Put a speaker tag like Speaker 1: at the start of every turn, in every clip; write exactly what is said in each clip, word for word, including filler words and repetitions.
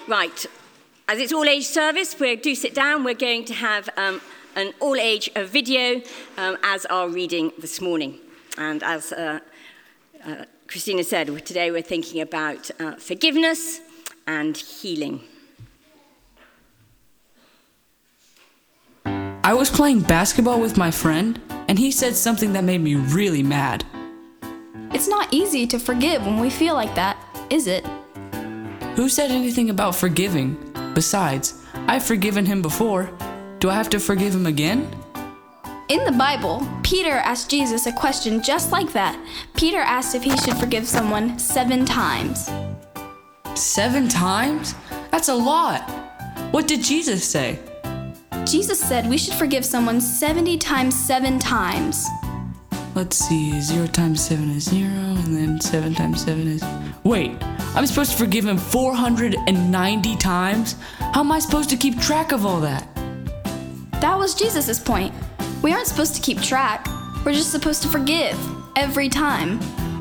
Speaker 1: Right, as it's all-age service, we do sit down. We're going to have um, an all-age uh, video um, as our reading this morning. And as uh, uh, Christina said, today we're thinking about uh, forgiveness and healing.
Speaker 2: I was playing basketball with my friend, and he said something that made me really mad.
Speaker 3: It's not easy to forgive when we feel like that, is it?
Speaker 2: Who said anything about forgiving? Besides, I've forgiven him before. Do I have to forgive him again?
Speaker 3: In the Bible, Peter asked Jesus a question just like that. Peter asked if he should forgive someone seven times.
Speaker 2: Seven times? That's a lot. What did Jesus say?
Speaker 3: Jesus said we should forgive someone seventy times seven times.
Speaker 2: Let's see, zero times seven is zero, and then seven times seven is... Wait, I'm supposed to forgive him four hundred ninety times? How am I supposed to keep track of all that?
Speaker 3: That was Jesus' point. We aren't supposed to keep track. We're just supposed to forgive, every time.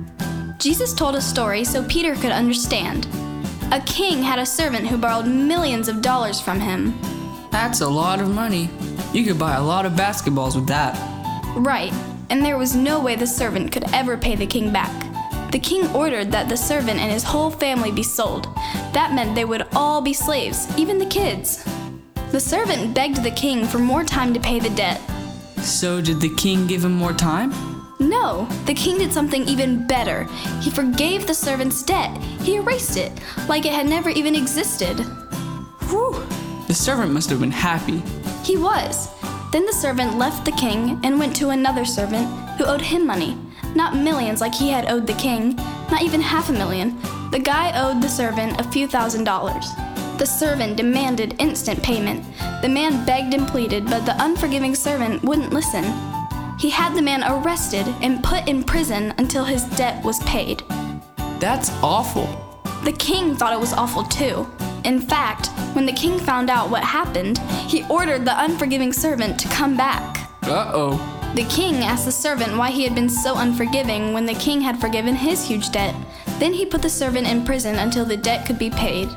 Speaker 3: Jesus told a story so Peter could understand. A king had a servant who borrowed millions of dollars from him.
Speaker 2: That's a lot of money. You could buy a lot of basketballs with that.
Speaker 3: Right, and there was no way the servant could ever pay the king back. The king ordered that the servant and his whole family be sold. That meant they would all be slaves, even the kids. The servant begged the king for more time to pay the debt.
Speaker 2: So did the king give him more time?
Speaker 3: No, the king did something even better. He forgave the servant's debt. He erased it, like it had never even existed.
Speaker 2: Whew. The servant must have been happy.
Speaker 3: He was. Then the servant left the king and went to another servant who owed him money. Not millions like he had owed the king, not even half a million. The guy owed the servant a few thousand dollars. The servant demanded instant payment. The man begged and pleaded, but the unforgiving servant wouldn't listen. He had the man arrested and put in prison until his debt was paid.
Speaker 2: That's awful.
Speaker 3: The king thought it was awful too. In fact, when the king found out what happened, he ordered the unforgiving servant to come back.
Speaker 2: Uh-oh.
Speaker 3: The king asked the servant why he had been so unforgiving when the king had forgiven his huge debt. Then he put the servant in prison until the debt could be paid.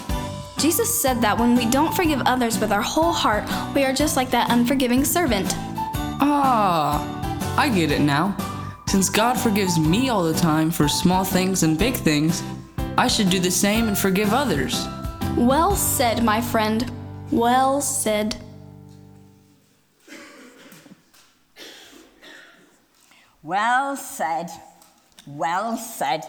Speaker 3: Jesus said that when we don't forgive others with our whole heart, we are just like that unforgiving servant.
Speaker 2: Ah, I get it now. Since God forgives me all the time for small things and big things, I should do the same and forgive others.
Speaker 3: Well said, my friend. Well said.
Speaker 1: Well said. Well said.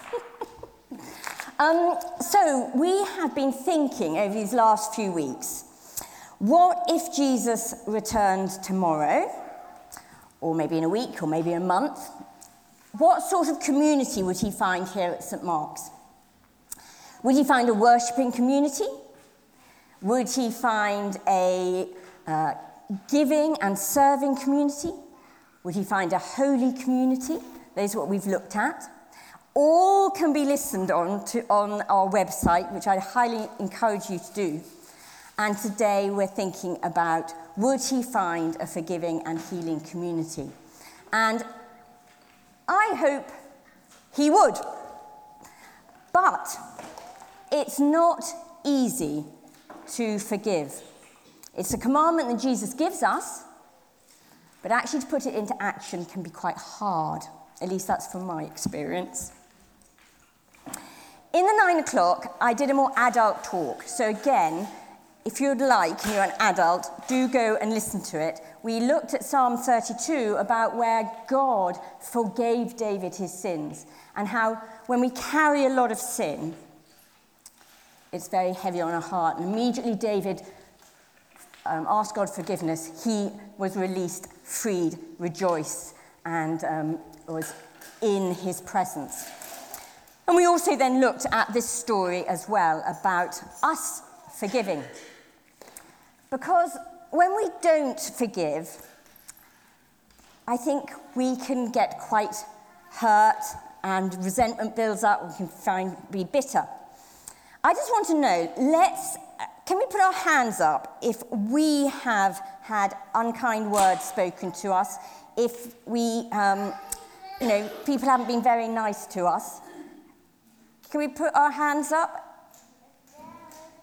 Speaker 1: um, so we have been thinking over these last few weeks, what if Jesus returned tomorrow, or maybe in a week, or maybe a month? What sort of community would he find here at Saint Mark's? Would he find a worshipping community? Would he find a uh, giving and serving community? Would he find a holy community? Those are what we've looked at. All can be listened on to on our website, which I highly encourage you to do. And today we're thinking about, would he find a forgiving and healing community? And I hope he would. But it's not easy to forgive. It's a commandment that Jesus gives us, but actually to put it into action can be quite hard. At least that's from my experience. In the nine o'clock, I did a more adult talk. So again, if you'd like, and you're an adult, do go and listen to it. We looked at Psalm thirty-two about where God forgave David his sins, and how when we carry a lot of sin, it's very heavy on our heart. And immediately David um, asked God forgiveness. He was released, freed, rejoiced, and um, was in his presence. And we also then looked at this story as well about us forgiving. Because when we don't forgive, I think we can get quite hurt and resentment builds up, we can find be bitter. I just want to know, let's, can we put our hands up if we have had unkind words spoken to us, if we, um, you know, people haven't been very nice to us? Can we put our hands up?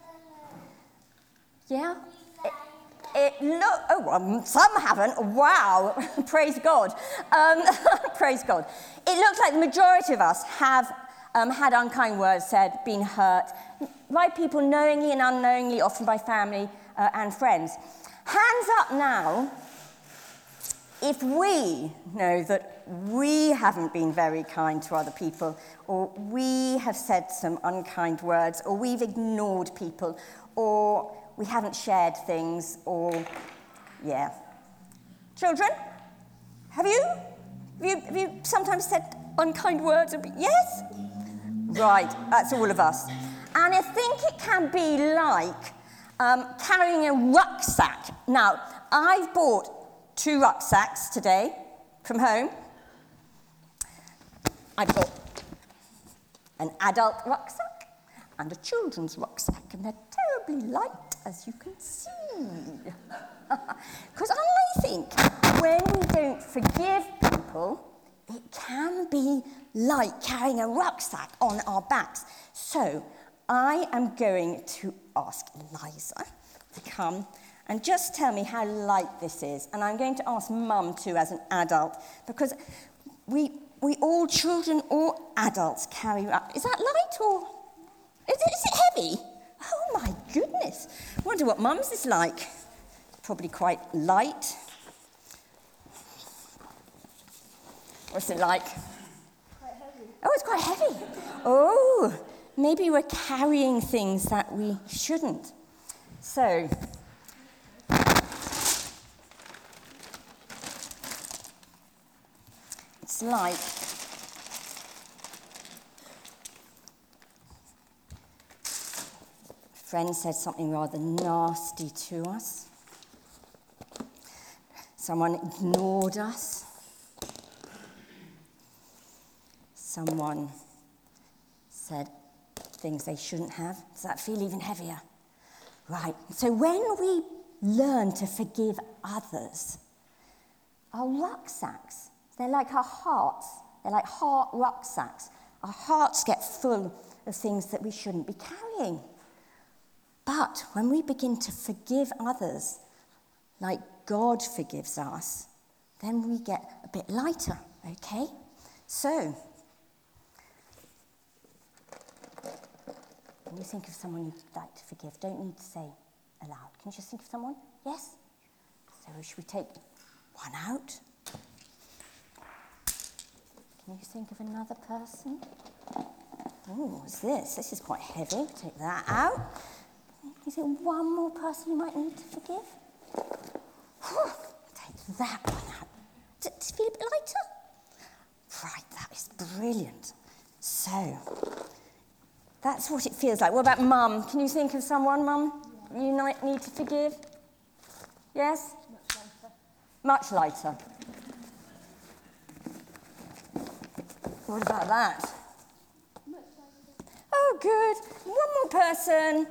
Speaker 1: Yeah? It, it look, oh, well, some haven't. Wow, praise God. Um, praise God. It looks like the majority of us have um, had unkind words said, been hurt, by people knowingly and unknowingly, often by family uh, and friends. Hands up now if we know that we haven't been very kind to other people, or we have said some unkind words, or we've ignored people, or we haven't shared things, or, yeah. Children, have you? Have you, have you sometimes said unkind words? Yes? Right, that's all of us. And I think it can be like um, carrying a rucksack. Now, I've bought two rucksacks today from home. I've got an adult rucksack and a children's rucksack, and they're terribly light, as you can see. Because I think when we don't forgive people, it can be like carrying a rucksack on our backs. So I am going to ask Eliza to come and just tell me how light this is. And I'm going to ask Mum too, as an adult, because we we all, children or adults, carry up. Is that light or is it, is it heavy? Oh my goodness! I wonder what Mum's is like. Probably quite light. What's it like?
Speaker 3: Quite heavy.
Speaker 1: Oh, it's quite heavy. Oh, maybe we're carrying things that we shouldn't. So. It's like a friend said something rather nasty to us. Someone ignored us. Someone said things they shouldn't have. Does that feel even heavier? Right. So when we learn to forgive others, our rucksacks, they're like our hearts. They're like heart rucksacks. Our hearts get full of things that we shouldn't be carrying. But when we begin to forgive others like God forgives us, then we get a bit lighter, okay? So, when you think of someone you'd like to forgive, don't need to say aloud. Can you just think of someone? Yes? So should we take one out? Can you think of another person? Oh, what's this? This is quite heavy. Take that out. Is it one more person you might need to forgive? Take that one out. Does it feel a bit lighter? Right, that is brilliant. So, that's what it feels like. What about Mum? Can you think of someone, Mum, you might need to forgive? Yes? Much lighter. Much lighter. What about that? Oh, good. One more person.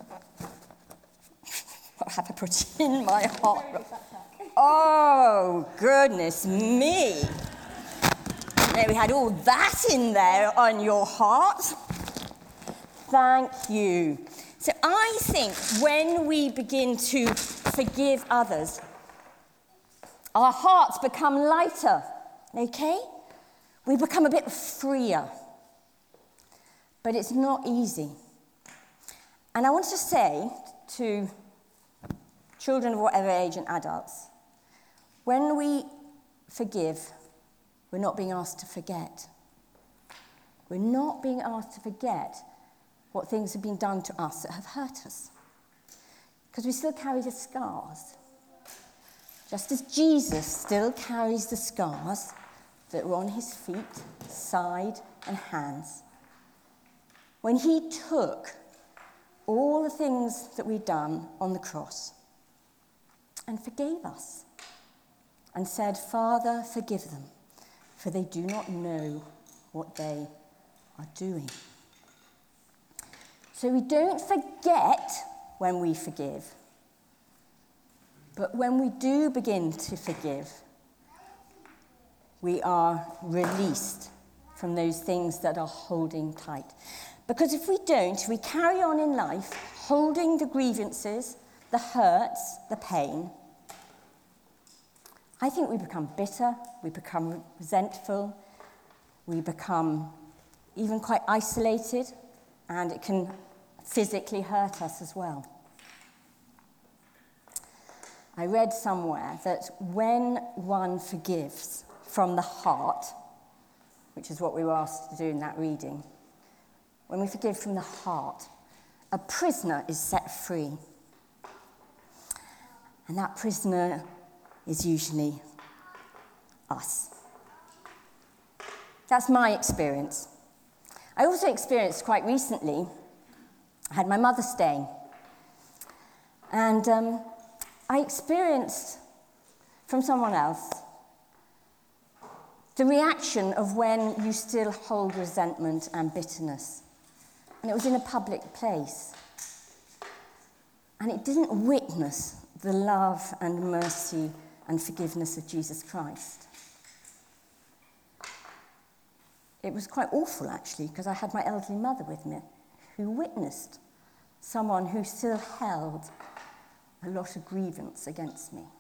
Speaker 1: What have I put in my heart? Oh, goodness me. There, we had all that in there on your heart. Thank you. So I think when we begin to forgive others, our hearts become lighter, okay? We become a bit freer. But it's not easy. And I want to say to children of whatever age and adults, when we forgive, we're not being asked to forget. We're not being asked to forget what things have been done to us that have hurt us. Because we still carry the scars. Just as Jesus still carries the scars that were on his feet, side, and hands. When he took all the things that we'd done on the cross and forgave us and said, Father, forgive them, for they do not know what they are doing. So we don't forget when we forgive, but when we do begin to forgive, we are released from those things that are holding tight. Because if we don't, we carry on in life holding the grievances, the hurts, the pain, I think we become bitter, we become resentful, we become even quite isolated, and it can physically hurt us as well. I read somewhere that when one forgives from the heart, which is what we were asked to do in that reading, when we forgive from the heart, a prisoner is set free. And that prisoner is usually us. That's my experience. I also experienced quite recently, I had my mother staying. And um, I experienced from someone else the reaction of when you still hold resentment and bitterness. And it was in a public place. And it didn't witness the love and mercy and forgiveness of Jesus Christ. It was quite awful, actually, because I had my elderly mother with me who witnessed someone who still held a lot of grievance against me.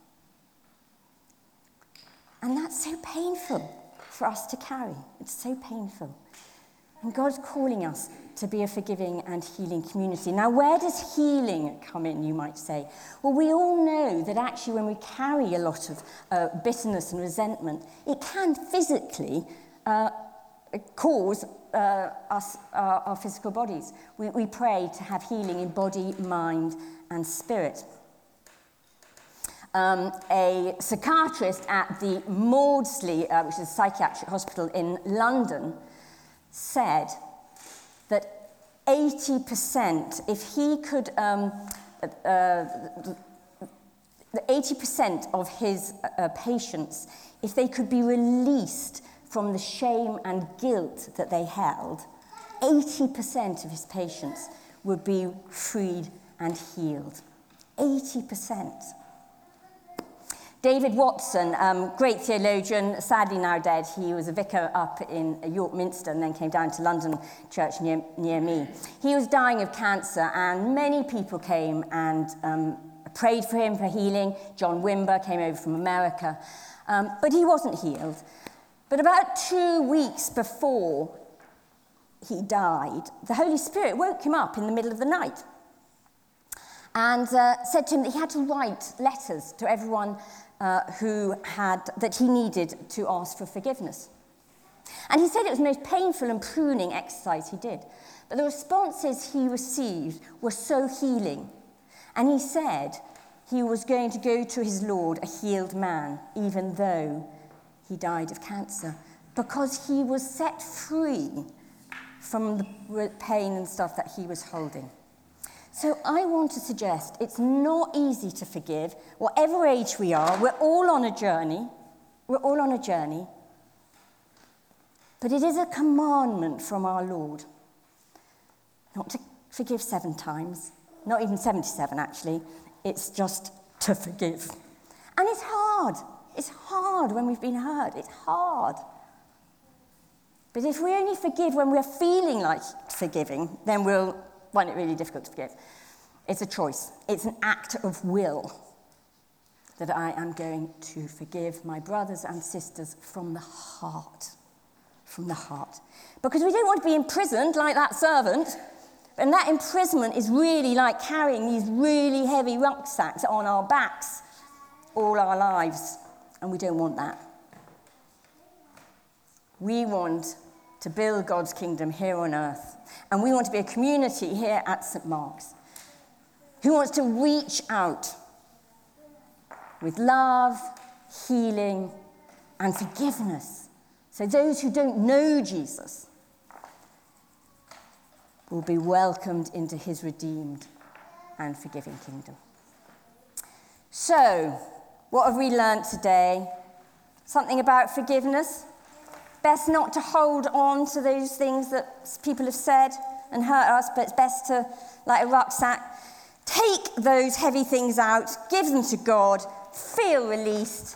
Speaker 1: And that's so painful for us to carry. It's so painful. And God's calling us to be a forgiving and healing community. Now, where does healing come in, you might say? Well, we all know that actually when we carry a lot of uh, bitterness and resentment, it can physically uh, cause uh, us, uh, our physical bodies. We, we pray to have healing in body, mind, and spirit. Um, a psychiatrist at the Maudsley, uh, which is a psychiatric hospital in London, said that eighty percent, if he could, um, uh, eighty percent of his uh, patients, if they could be released from the shame and guilt that they held, eighty percent of his patients would be freed and healed. eighty percent. David Watson, um, great theologian, sadly now dead. He was a vicar up in York Minster and then came down to London Church near, near me. He was dying of cancer, and many people came and um, prayed for him for healing. John Wimber came over from America, um, but he wasn't healed. But about two weeks before he died, the Holy Spirit woke him up in the middle of the night and uh, said to him that he had to write letters to everyone uh, who had, that he needed to ask for forgiveness. And he said it was the most painful and pruning exercise he did. But the responses he received were so healing. And he said he was going to go to his Lord a healed man, even though he died of cancer, because he was set free from the pain and stuff that he was holding. So I want to suggest it's not easy to forgive, whatever age we are. We're all on a journey. We're all on a journey. But it is a commandment from our Lord not to forgive seven times, not even seventy-seven actually. It's just to forgive. And it's hard. It's hard when we've been hurt. It's hard. But if we only forgive when we're feeling like forgiving, then we'll find it really difficult to forgive. It's a choice. It's an act of will that I am going to forgive my brothers and sisters from the heart. From the heart. Because we don't want to be imprisoned like that servant. And that imprisonment is really like carrying these really heavy rucksacks on our backs all our lives. And we don't want that. We want to build God's kingdom here on earth. And we want to be a community here at Saint Mark's who wants to reach out with love, healing, and forgiveness. So those who don't know Jesus will be welcomed into his redeemed and forgiving kingdom. So, what have we learnt today? Something about forgiveness. Best not to hold on to those things that people have said and hurt us, but it's best to, like a rucksack, take those heavy things out, give them to God, feel released,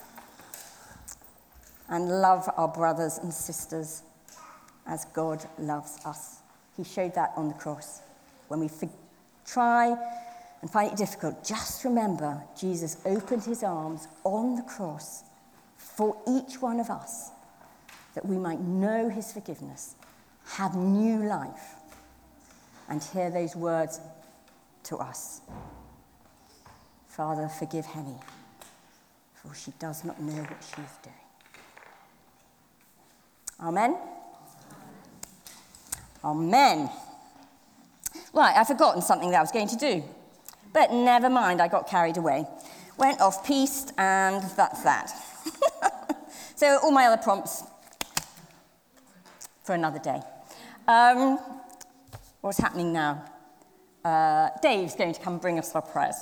Speaker 1: and love our brothers and sisters as God loves us. He showed that on the cross. When we for- try and find it difficult, just remember Jesus opened his arms on the cross for each one of us, that we might know his forgiveness, have new life, and hear those words to us. Father, forgive Henny, for she does not know what she is doing. Amen? Amen. Right, I've forgotten something that I was going to do. But never mind, I got carried away. Went off-piste, and that's that. So all my other prompts for another day. Um, what's happening now? Uh, Dave's going to come bring us our prayers.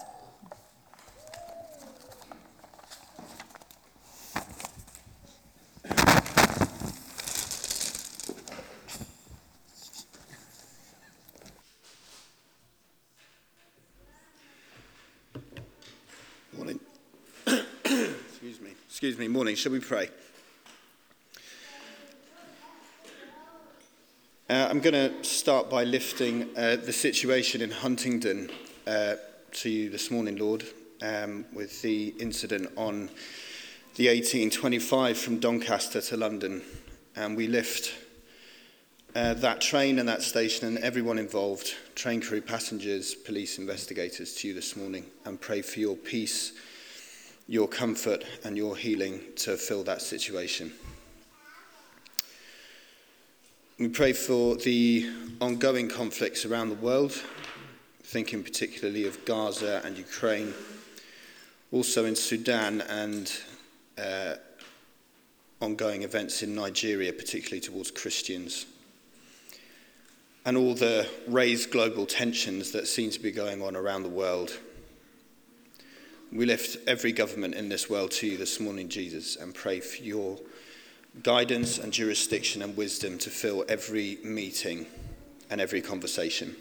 Speaker 4: Morning. Excuse me. Excuse me. Morning. Shall we pray? Uh, I'm going to start by lifting uh, the situation in Huntingdon uh, to you this morning, Lord, um, with the incident on the eighteen twenty-five from Doncaster to London. And we lift uh, that train and that station and everyone involved, train crew, passengers, police, investigators, to you this morning, and pray for your peace, your comfort, and your healing to fill that situation. We pray for the ongoing conflicts around the world, thinking particularly of Gaza and Ukraine, also in Sudan and uh, ongoing events in Nigeria, particularly towards Christians, and all the raised global tensions that seem to be going on around the world. We lift every government in this world to you this morning, Jesus, and pray for your guidance and jurisdiction and wisdom to fill every meeting and every conversation.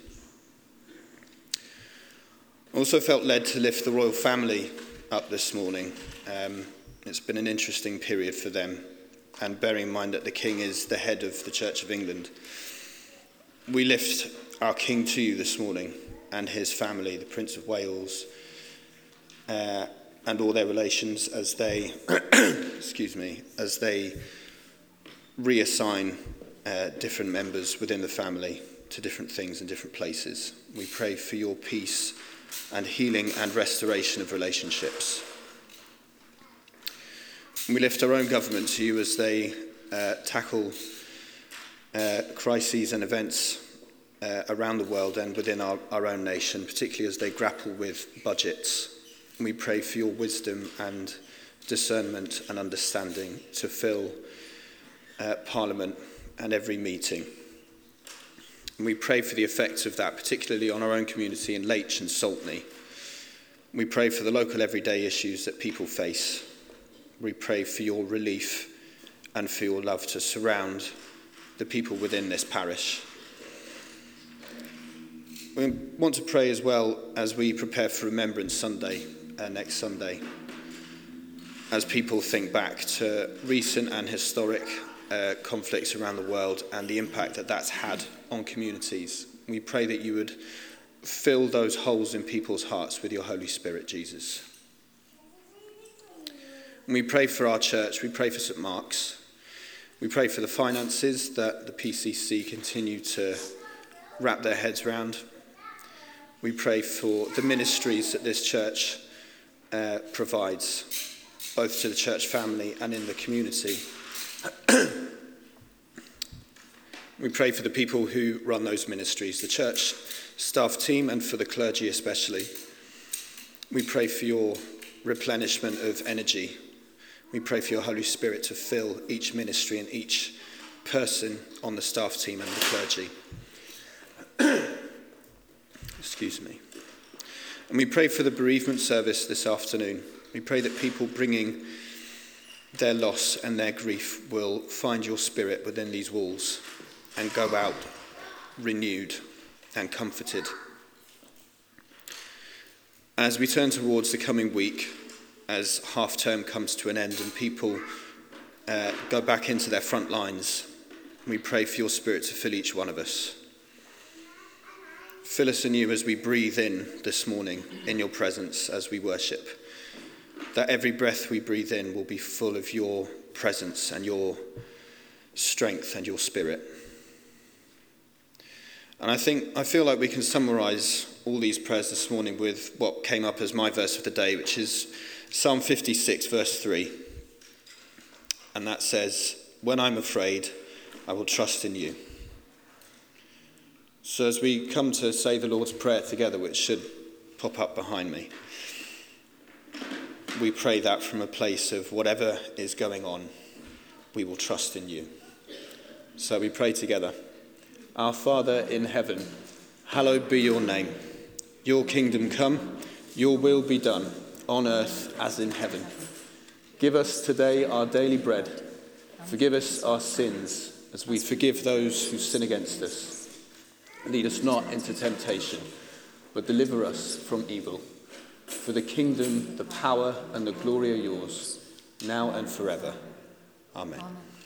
Speaker 4: I also felt led to lift the royal family up this morning. Um, it's been an interesting period for them, and bearing in mind that the King is the head of the Church of England, we lift our King to you this morning and his family, the Prince of Wales, uh, and all their relations as they, excuse me, as they reassign uh, different members within the family to different things in different places. We pray for your peace and healing and restoration of relationships. We lift our own government to you as they uh, tackle uh, crises and events uh, around the world and within our, our own nation, particularly as they grapple with budgets. We pray for your wisdom and discernment and understanding to fill uh, Parliament and every meeting. And we pray for the effects of that, particularly on our own community in Leitch and Saltney. We pray for the local everyday issues that people face. We pray for your relief and for your love to surround the people within this parish. We want to pray as well as we prepare for Remembrance Sunday, uh, next Sunday, as people think back to recent and historic uh, conflicts around the world and the impact that that's had on communities. We pray that you would fill those holes in people's hearts with your Holy Spirit, Jesus. And we pray for our church, we pray for St Mark's, we pray for the finances that the P C C continue to wrap their heads around. We pray for the ministries that this church uh, provides, both to the church family and in the community. We pray for the people who run those ministries, the church staff team, and for the clergy especially. We pray for your replenishment of energy. We pray for your Holy Spirit to fill each ministry and each person on the staff team and the clergy. Excuse me. And we pray for the bereavement service this afternoon. We pray that people bringing their loss and their grief will find your Spirit within these walls and go out renewed and comforted. As we turn towards the coming week, as half term comes to an end and people uh, go back into their front lines, we pray for your Spirit to fill each one of us. Fill us anew as we breathe in this morning in your presence as we worship. That every breath we breathe in will be full of your presence and your strength and your spirit. And I think, I feel like we can summarize all these prayers this morning with what came up as my verse of the day, which is Psalm fifty-six, verse three. And that says, "When I'm afraid, I will trust in you." So as we come to say the Lord's Prayer together, which should pop up behind me, we pray that from a place of whatever is going on, we will trust in you. So we pray together. Our Father in heaven, hallowed be your name. Your kingdom come, your will be done, on earth as in heaven. Give us today our daily bread. Forgive us our sins, as we forgive those who sin against us. Lead us not into temptation, but deliver us from evil. For the kingdom, the power, and the glory are yours, now and forever. Amen. Amen.